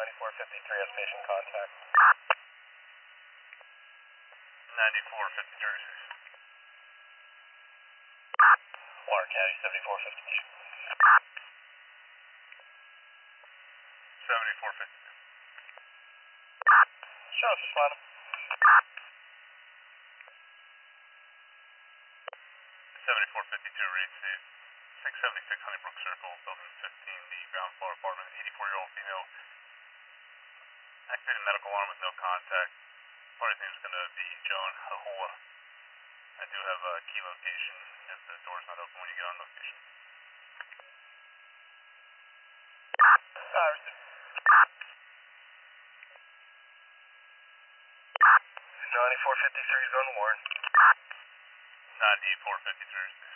9453 has patient contact. 9453. Water County 7452. 7452. Show us responding. 7452 reads 676 Honeybrook Circle, Building 15, the ground floor apartment, 84-year-old female. Activated medical alarm with no contact. Party's name is going to be Joan Hahua. I do have a key location if the door's not open when you get on location. Received. 9453 is on the warrant. 9453.